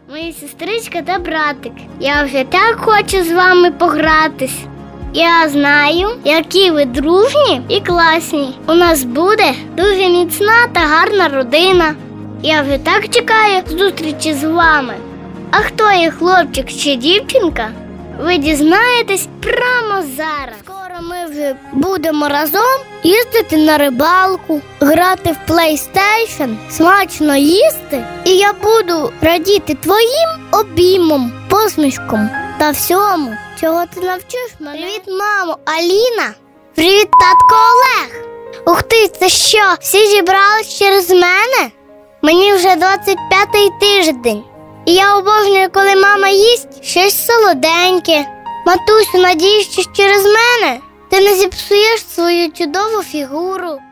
мої сестричка та братик. Я вже так хочу з вами погратись. Я знаю, які ви дружні і класні. У нас буде дуже міцна та гарна родина. Я вже так чекаю зустрічі з вами. А хто є хлопчик чи дівчинка, ви дізнаєтесь прямо зараз. Скоро ми вже будемо разом їздити на рибалку, грати в PlayStation, смачно їсти. І я буду радіти твоїм обіймам, посмішкам та всьому, чого ти навчиш мене. Привіт, мамо, Аліна. Привіт, татко Олег. Ух ти, це що, всі зібрались через мене? Мені вже 25-й тиждень. І я обожнюю, коли мама їсть щось солоденьке. Матусю, надіюсь, що через мене ти не зіпсуєш свою чудову фігуру.